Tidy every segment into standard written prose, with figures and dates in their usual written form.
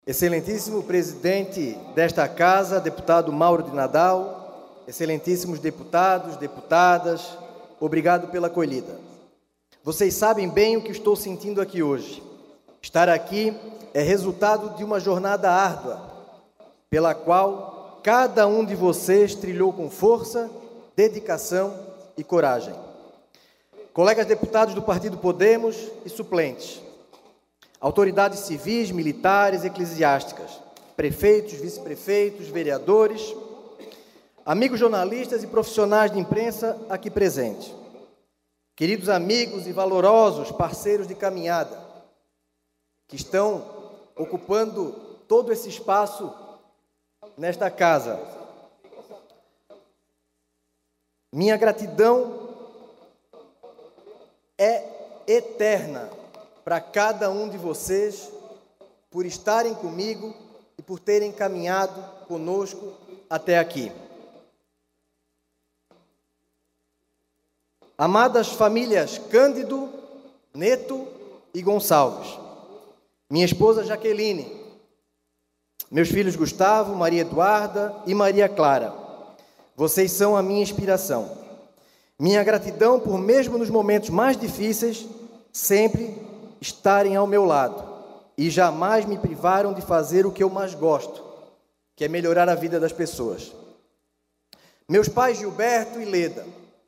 Excelentíssimo presidente desta casa, deputado Mauro de Nadal, excelentíssimos deputados, deputadas, obrigado pela acolhida. Vocês sabem bem o que estou sentindo aqui hoje. Estar aqui é resultado de uma jornada árdua, pela qual cada um de vocês trilhou com força, dedicação e coragem. Colegas deputados do Partido Podemos e suplentes, autoridades civis, militares, eclesiásticas, prefeitos, vice-prefeitos, vereadores, amigos jornalistas e profissionais de imprensa aqui presentes, queridos amigos e valorosos parceiros de caminhada, que estão ocupando todo esse espaço nesta casa. Minha gratidão é eterna para cada um de vocês por estarem comigo e por terem caminhado conosco até aqui. Amadas famílias Cândido, Neto e Gonçalves, minha esposa Jaqueline, meus filhos Gustavo, Maria Eduarda e Maria Clara, vocês são a minha inspiração. Minha gratidão por, mesmo nos momentos mais difíceis, sempre estarem ao meu lado e jamais me privaram de fazer o que eu mais gosto, que é melhorar a vida das pessoas. Meus pais Gilberto e Leda,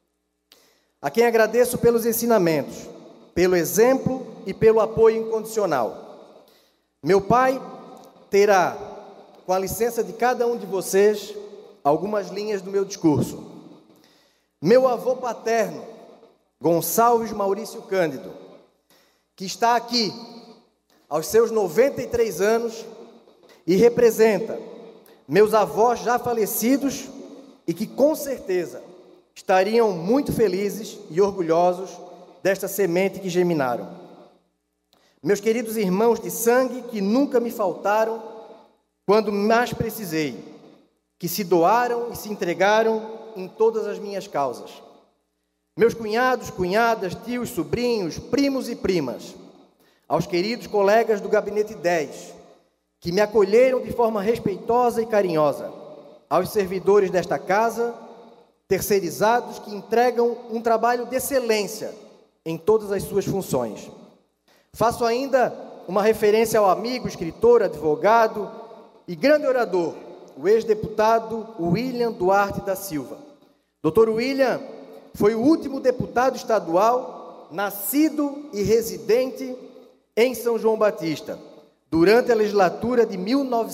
a quem agradeço pelos ensinamentos, pelo exemplo e pelo apoio incondicional. Meu pai terá, com a licença de cada um de vocês, algumas linhas do meu discurso. Meu avô paterno, Gonçalves Maurício Cândido, que está aqui aos seus 93 anos e representa meus avós já falecidos e que com certeza estariam muito felizes e orgulhosos desta semente que germinaram. Meus queridos irmãos de sangue que nunca me faltaram quando mais precisei, que se doaram e se entregaram em todas as minhas causas. Meus cunhados, cunhadas, tios, sobrinhos, primos e primas, aos queridos colegas do Gabinete 10, que me acolheram de forma respeitosa e carinhosa, aos servidores desta casa, terceirizados que entregam um trabalho de excelência em todas as suas funções. Faço ainda uma referência ao amigo, escritor, advogado e grande orador, o ex-deputado William Duarte da Silva. Dr. William foi o último deputado estadual nascido e residente em São João Batista, durante a legislatura de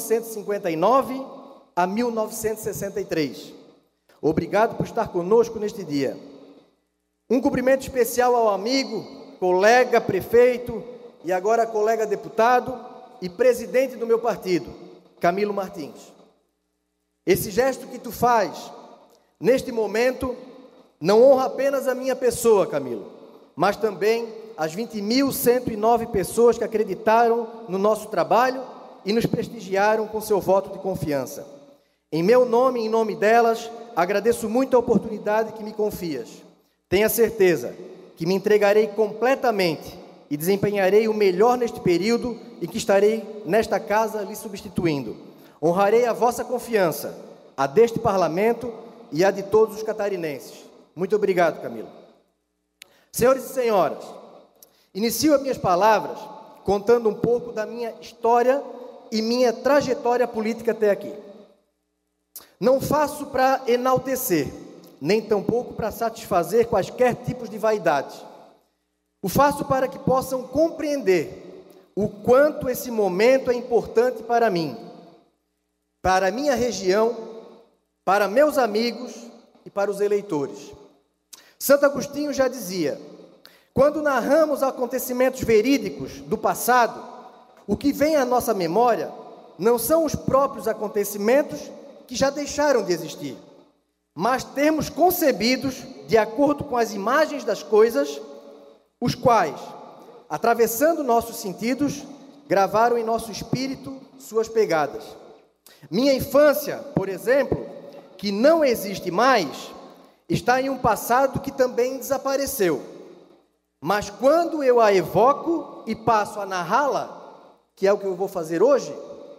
1959 a 1963. Obrigado por estar conosco neste dia. Um cumprimento especial ao amigo, colega prefeito e agora colega deputado e presidente do meu partido, Camilo Martins. Esse gesto que tu faz, neste momento, não honra apenas a minha pessoa, Camilo, mas também as 20.109 pessoas que acreditaram no nosso trabalho e nos prestigiaram com seu voto de confiança. Em meu nome e em nome delas, agradeço muito a oportunidade que me confias. Tenha certeza que me entregarei completamente e desempenharei o melhor neste período e que estarei nesta casa lhe substituindo. Honrarei a vossa confiança, a deste Parlamento e a de todos os catarinenses. Muito obrigado, Camilo. Senhores e senhoras, inicio as minhas palavras contando um pouco da minha história e minha trajetória política até aqui. Não faço para enaltecer, nem tampouco para satisfazer quaisquer tipos de vaidade. O faço para que possam compreender o quanto esse momento é importante para mim, para a minha região, para meus amigos e para os eleitores. Santo Agostinho já dizia: quando narramos acontecimentos verídicos do passado, o que vem à nossa memória não são os próprios acontecimentos que já deixaram de existir, mas termos concebidos de acordo com as imagens das coisas, os quais, atravessando nossos sentidos, gravaram em nosso espírito suas pegadas. Minha infância, por exemplo, que não existe mais, está em um passado que também desapareceu. Mas quando eu a evoco e passo a narrá-la, que é o que eu vou fazer hoje,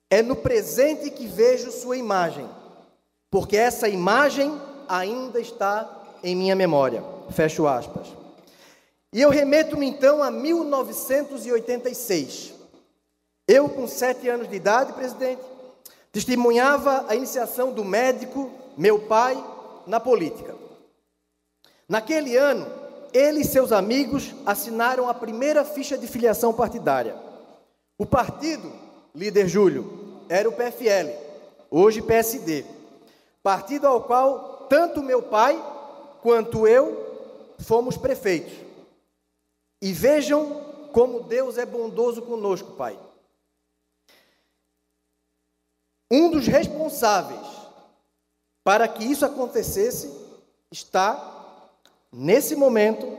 É no presente que vejo sua imagem, porque essa imagem ainda está em minha memória. Fecho aspas. E eu remeto-me então a 1986. Eu, com 7 anos de idade, presidente, testemunhava a iniciação do médico, meu pai, na política. Naquele ano, ele e seus amigos assinaram a primeira ficha de filiação partidária. O partido, líder Júlio, era o PFL, hoje PSD. Partido ao qual tanto meu pai quanto eu fomos prefeitos. E vejam como Deus é bondoso conosco, Pai. Um dos responsáveis para que isso acontecesse está, nesse momento,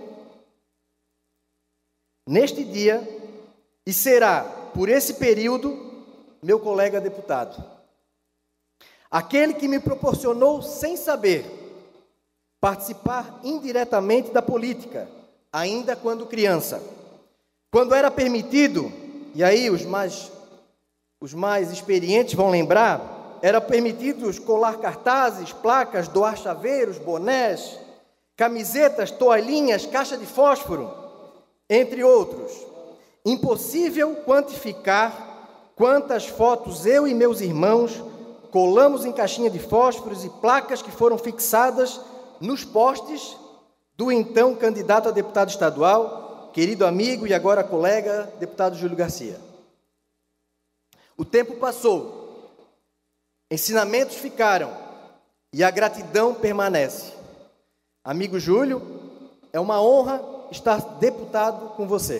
neste dia, e será, por esse período, meu colega deputado. Aquele que me proporcionou, sem saber, participar indiretamente da política, ainda quando criança. Quando era permitido, e aí os mais experientes vão lembrar, era permitido colar cartazes, placas, doar chaveiros, bonés, camisetas, toalhinhas, caixa de fósforo, entre outros. Impossível quantificar quantas fotos eu e meus irmãos colamos em caixinha de fósforos e placas que foram fixadas nos postes do então candidato a deputado estadual, querido amigo e agora colega, deputado Júlio Garcia. O tempo passou, ensinamentos ficaram e a gratidão permanece. Amigo Júlio, é uma honra estar deputado com você.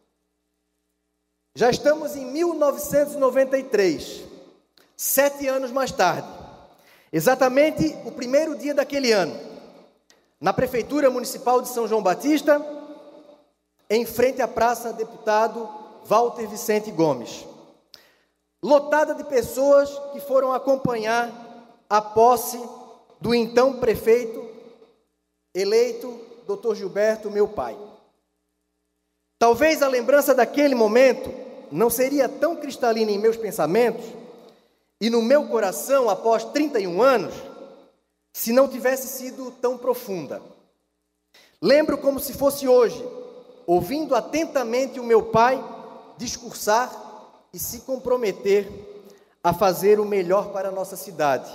Já estamos em 1993, 7 anos mais tarde, exatamente o primeiro dia daquele ano, na Prefeitura Municipal de São João Batista, em frente à Praça Deputado Walter Vicente Gomes. Lotada de pessoas que foram acompanhar a posse do então prefeito eleito, Dr. Gilberto, meu pai. Talvez a lembrança daquele momento não seria tão cristalina em meus pensamentos e no meu coração após 31 anos, se não tivesse sido tão profunda. Lembro como se fosse hoje, ouvindo atentamente o meu pai discursar e se comprometer a fazer o melhor para a nossa cidade.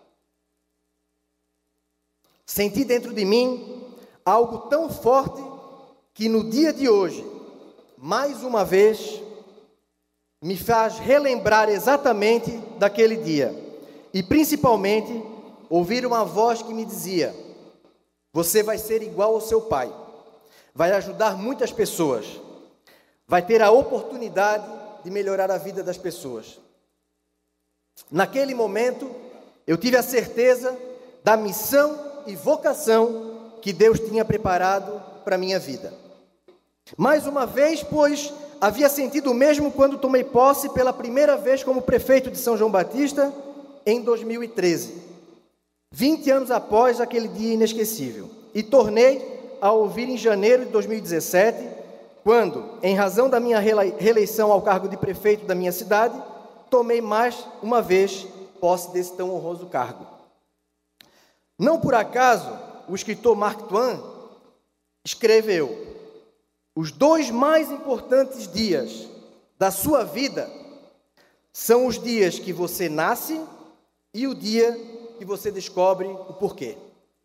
Senti dentro de mim algo tão forte que no dia de hoje, mais uma vez, me faz relembrar exatamente daquele dia. E principalmente, ouvir uma voz que me dizia: você vai ser igual ao seu pai, vai ajudar muitas pessoas, vai ter a oportunidade de melhorar a vida das pessoas. Naquele momento, eu tive a certeza da missão e vocação que Deus tinha preparado para a minha vida. Mais uma vez, pois, havia sentido o mesmo quando tomei posse pela primeira vez como prefeito de São João Batista, em 2013. 20 anos após aquele dia inesquecível. E tornei a ouvir em janeiro de 2017, quando, em razão da minha reeleição ao cargo de prefeito da minha cidade, tomei mais uma vez posse desse tão honroso cargo. Não por acaso, o escritor Mark Twain escreveu: os 2 mais importantes dias da sua vida são os dias que você nasce e o dia que você descobre o porquê.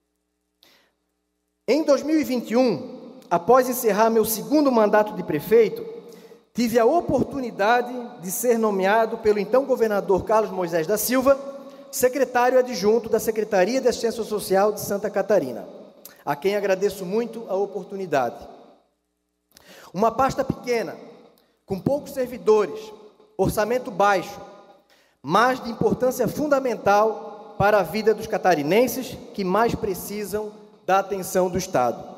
Em 2021, após encerrar meu segundo mandato de prefeito, tive a oportunidade de ser nomeado pelo então governador Carlos Moisés da Silva, secretário adjunto da Secretaria de Assistência Social de Santa Catarina, a quem agradeço muito a oportunidade. Uma pasta pequena, com poucos servidores, orçamento baixo, mas de importância fundamental para a vida dos catarinenses que mais precisam da atenção do Estado.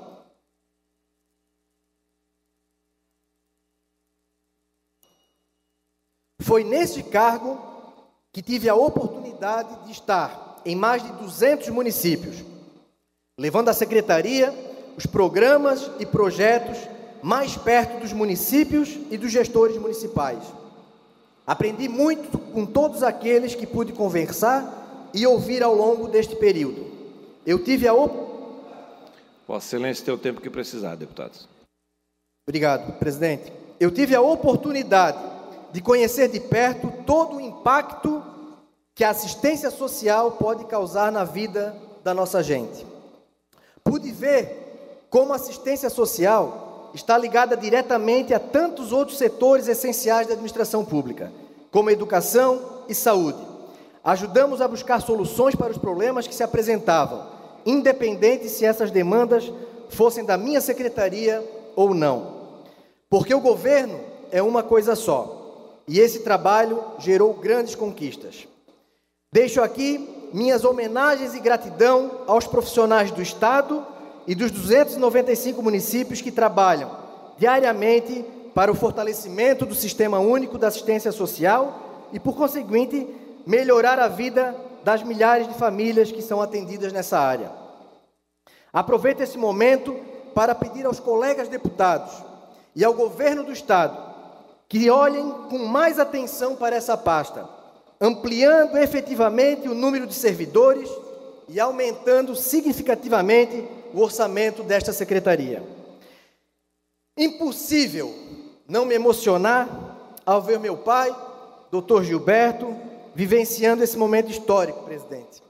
Foi neste cargo que tive a oportunidade de estar em mais de 200 municípios, levando à secretaria os programas e projetos mais perto dos municípios e dos gestores municipais. Aprendi muito com todos aqueles que pude conversar e ouvir ao longo deste período. Eu tive a Vossa Excelência tem o tempo que precisar, deputados. Obrigado, presidente. Eu tive a oportunidade de conhecer de perto todo o impacto que a assistência social pode causar na vida da nossa gente. Pude ver como a assistência social está ligada diretamente a tantos outros setores essenciais da administração pública, como educação e saúde. Ajudamos a buscar soluções para os problemas que se apresentavam, independente se essas demandas fossem da minha secretaria ou não. Porque o governo é uma coisa só, e esse trabalho gerou grandes conquistas. Deixo aqui minhas homenagens e gratidão aos profissionais do Estado e dos 295 municípios que trabalham diariamente para o fortalecimento do Sistema Único da Assistência Social e, por conseguinte, melhorar a vida das milhares de famílias que são atendidas nessa área. Aproveito esse momento para pedir aos colegas deputados e ao governo do Estado que olhem com mais atenção para essa pasta, ampliando efetivamente o número de servidores e aumentando significativamente o orçamento desta secretaria. Impossível não me emocionar ao ver meu pai, Dr. Gilberto, vivenciando esse momento histórico, presidente.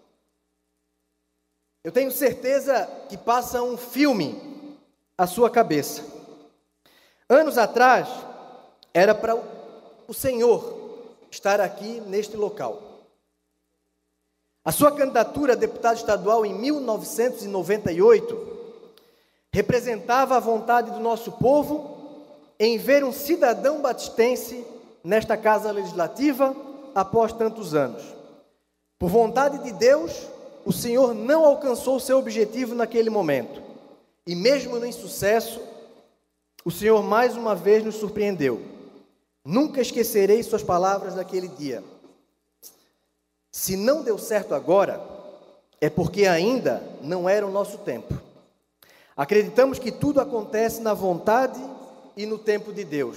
Eu tenho certeza que passa um filme à sua cabeça. Anos atrás, era para o senhor estar aqui neste local. A sua candidatura a deputado estadual em 1998 representava a vontade do nosso povo em ver um cidadão batistense nesta Casa Legislativa após tantos anos. Por vontade de Deus, o senhor não alcançou seu objetivo naquele momento. E mesmo no insucesso, o senhor mais uma vez nos surpreendeu. Nunca esquecerei suas palavras daquele dia. Se não deu certo agora, é porque ainda não era o nosso tempo. Acreditamos que tudo acontece na vontade e no tempo de Deus.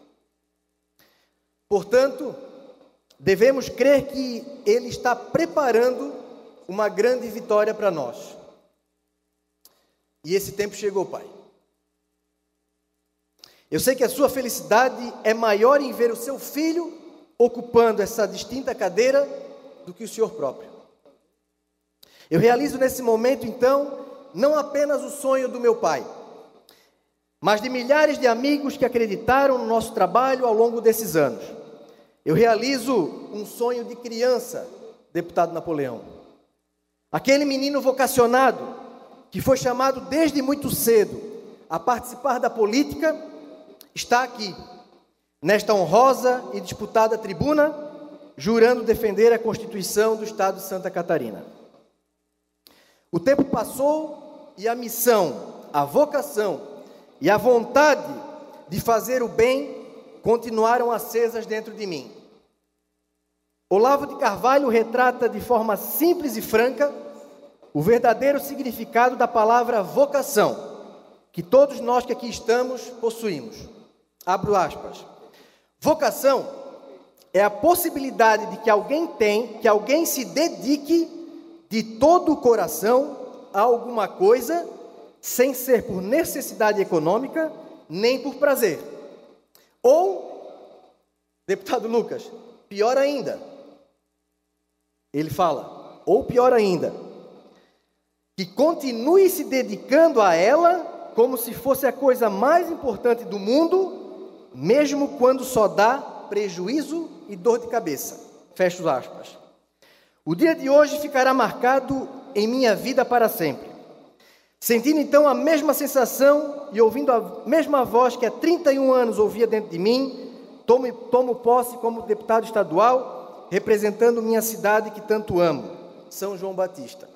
Portanto, devemos crer que Ele está preparando uma grande vitória para nós. E esse tempo chegou, Pai. Eu sei que a sua felicidade é maior em ver o seu filho ocupando essa distinta cadeira do que o senhor próprio. Eu realizo nesse momento, então, não apenas o sonho do meu pai, mas de milhares de amigos que acreditaram no nosso trabalho ao longo desses anos. Eu realizo um sonho de criança, deputado Napoleão. Aquele menino vocacionado que foi chamado desde muito cedo a participar da política, está aqui, nesta honrosa e disputada tribuna, jurando defender a Constituição do Estado de Santa Catarina. O tempo passou e a missão, a vocação e a vontade de fazer o bem continuaram acesas dentro de mim. Olavo de Carvalho retrata de forma simples e franca o verdadeiro significado da palavra vocação, que todos nós que aqui estamos possuímos. Abro aspas. Vocação é a possibilidade de que alguém se dedique de todo o coração a alguma coisa, sem ser por necessidade econômica, nem por prazer. Ou, deputado Lucas, pior ainda, ele fala, ou pior ainda, que continue se dedicando a ela como se fosse a coisa mais importante do mundo, mesmo quando só dá prejuízo e dor de cabeça. Fecho aspas. O dia de hoje ficará marcado em minha vida para sempre. Sentindo então a mesma sensação e ouvindo a mesma voz que há 31 anos ouvia dentro de mim, tomo posse como deputado estadual, representando minha cidade que tanto amo, São João Batista.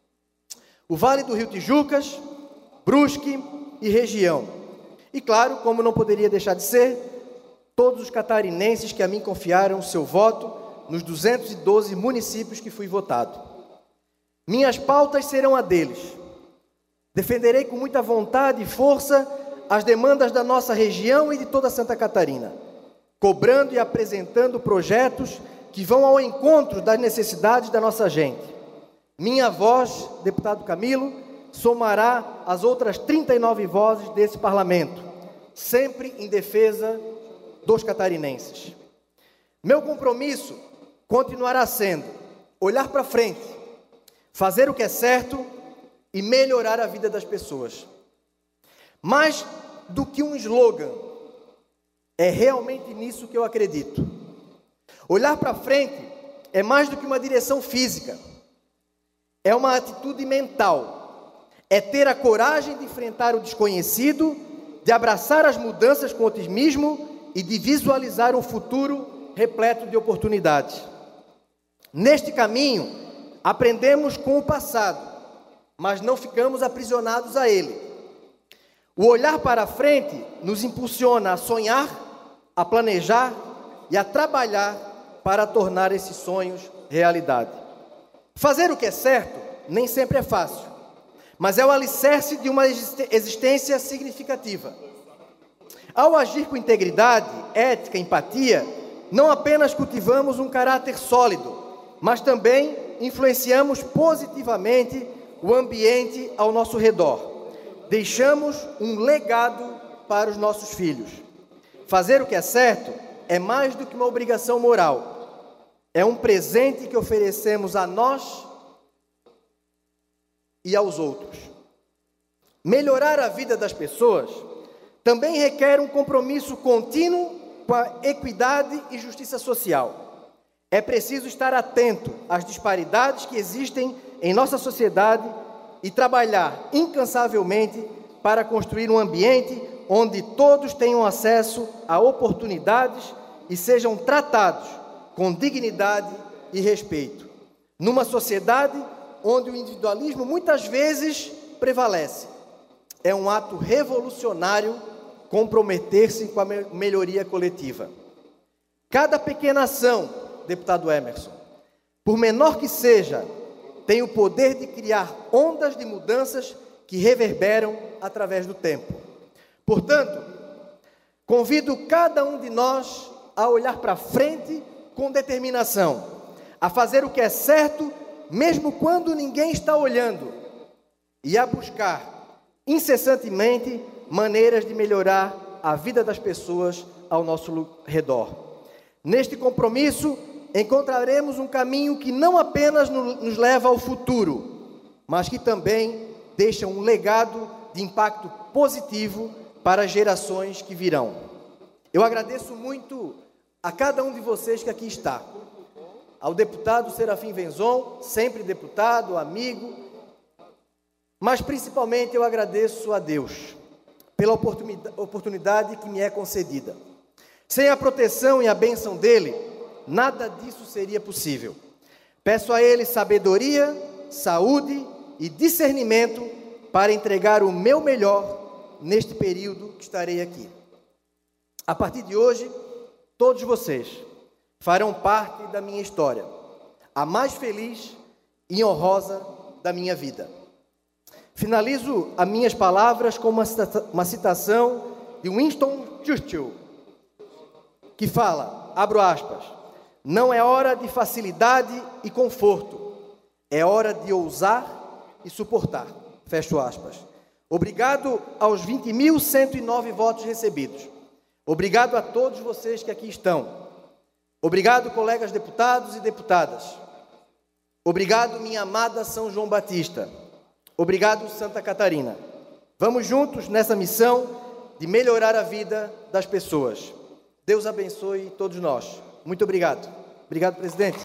O Vale do Rio Tijucas, Brusque e região. E claro, como não poderia deixar de ser, todos os catarinenses que a mim confiaram o seu voto nos 212 municípios que fui votado. Minhas pautas serão a deles. Defenderei com muita vontade e força as demandas da nossa região e de toda Santa Catarina. cobrando e apresentando projetos que vão ao encontro das necessidades da nossa gente. Minha voz, deputado Camilo, somará as outras 39 vozes desse parlamento, sempre em defesa dos catarinenses. Meu compromisso continuará sendo olhar para frente, fazer o que é certo e melhorar a vida das pessoas. Mais do que um slogan, é realmente nisso que eu acredito. Olhar para frente é mais do que uma direção física, é uma atitude mental, é ter a coragem de enfrentar o desconhecido, de abraçar as mudanças com otimismo e de visualizar um futuro repleto de oportunidades. Neste caminho, aprendemos com o passado, mas não ficamos aprisionados a ele. O olhar para frente nos impulsiona a sonhar, a planejar e a trabalhar para tornar esses sonhos realidade. Fazer o que é certo nem sempre é fácil, mas é o alicerce de uma existência significativa. Ao agir com integridade, ética, empatia, não apenas cultivamos um caráter sólido, mas também influenciamos positivamente o ambiente ao nosso redor. Deixamos um legado para os nossos filhos. Fazer o que é certo é mais do que uma obrigação moral. É um presente que oferecemos a nós e aos outros. Melhorar a vida das pessoas também requer um compromisso contínuo com a equidade e justiça social. É preciso estar atento às disparidades que existem em nossa sociedade e trabalhar incansavelmente para construir um ambiente onde todos tenham acesso a oportunidades e sejam tratados com dignidade e respeito. Numa sociedade onde o individualismo muitas vezes prevalece, é um ato revolucionário comprometer-se com a melhoria coletiva. Cada pequena ação, deputado Emerson, por menor que seja, tem o poder de criar ondas de mudanças que reverberam através do tempo. Portanto, convido cada um de nós a olhar para frente com determinação, a fazer o que é certo, mesmo quando ninguém está olhando, e a buscar incessantemente maneiras de melhorar a vida das pessoas ao nosso redor. Neste compromisso, encontraremos um caminho que não apenas nos leva ao futuro, mas que também deixa um legado de impacto positivo para as gerações que virão. Eu agradeço muito a cada um de vocês que aqui está. Ao deputado Serafim Venzon, sempre deputado, amigo, mas principalmente eu agradeço a Deus pela oportunidade que me é concedida. Sem a proteção e a bênção dele, nada disso seria possível. Peço a Ele sabedoria, saúde e discernimento para entregar o meu melhor neste período que estarei aqui. A partir de hoje, todos vocês farão parte da minha história, a mais feliz e honrosa da minha vida. Finalizo as minhas palavras com uma citação de Winston Churchill, que fala, abro aspas, não é hora de facilidade e conforto, é hora de ousar e suportar, fecho aspas. Obrigado aos 20.109 votos recebidos. Obrigado a todos vocês que aqui estão. Obrigado, colegas deputados e deputadas. Obrigado, minha amada São João Batista. Obrigado, Santa Catarina. Vamos juntos nessa missão de melhorar a vida das pessoas. Deus abençoe todos nós. Muito obrigado. Obrigado, presidente.